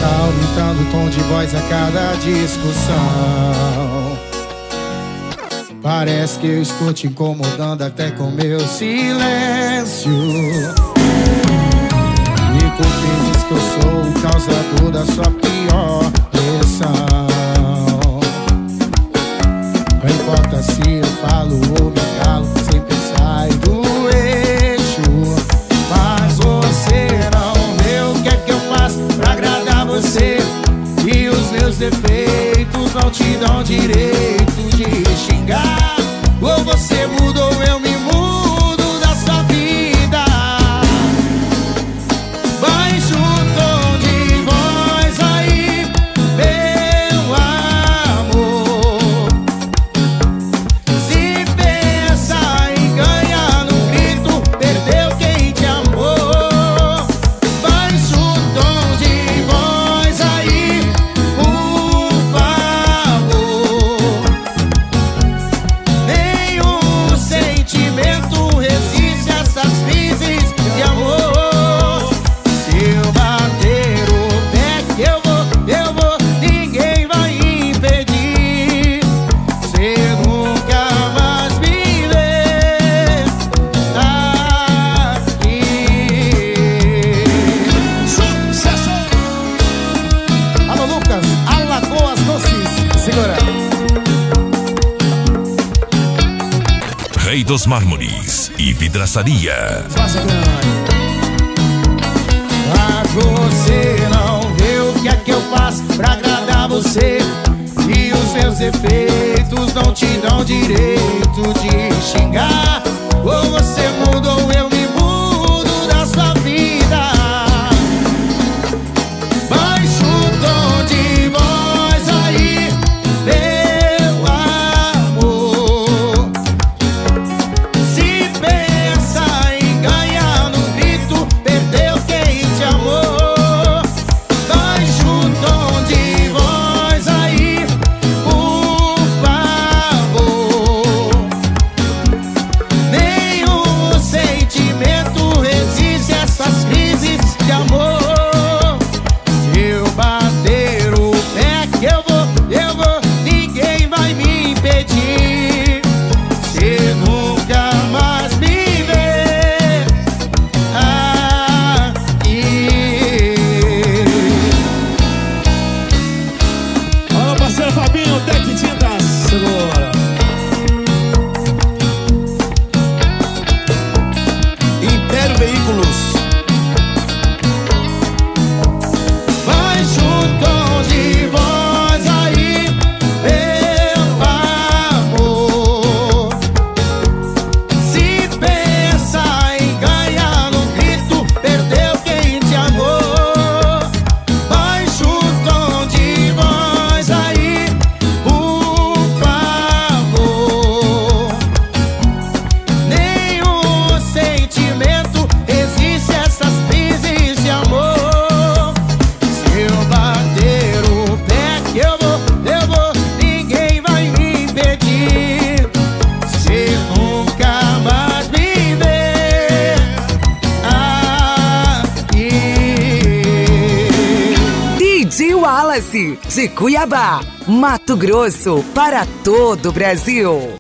tá aumentando o tom de voz a cada discussão. Parece que eu estou te incomodando até com meu silêncio. Me culpe, diz que eu sou o causador da sua pior pressão. Não importa se eu falo ou me calo, sempre sai do eixo. Mas você não vê o que é que eu faço pra agradar você. E os meus defeitos não te dão direito de xingar. Ou você muda ou eu me mudo da sua vida. Baixa o tom de voz aí, meu amor. Se pensa em ganhar no grito, perdeu quem te amou. Baixa o tom de voz aí, por favor. Nenhum sentimento resiste a essas crises de amor. Se eu bater o pé que eu vou, ninguém vai impedir. Você nunca mais me vê aqui. Sucesso! Alô, Lucas, Alagoas Doces. Segura. Rei dos Mármores e Vidraçaria. Mas você não vê o que é que eu faço pra agradar você. E os meus defeitos não te dão direito de xingar. Ou você muda ou eu me mudo da sua vida. Baixa o tom de voz aí, meu amor. Se pensa em ganhar no grito, perdeu quem te amou. Baixa o tom de voz aí, por favor. Nenhum sentimento resiste a essas crises de amor. Se eu bater o pé que eu vou, ninguém vai me impedir. Você nunca mais me vê aqui. Alô, parceiro Fabinho, Tec Tintas. Segura. Império Veículos. Baixa o tom de voz aí, meu amor. Se pensa em ganhar no grito, perdeu quem te amou. Baixa o tom de voz aí, por favor. Nenhum sentimento resiste a essas crises de amor. Se eu bater o pé que eu vou, ninguém vai me impedir. Você nunca mais me vê aqui. DJ Wallace, de Cuiabá, Mato Grosso, para todo o Brasil.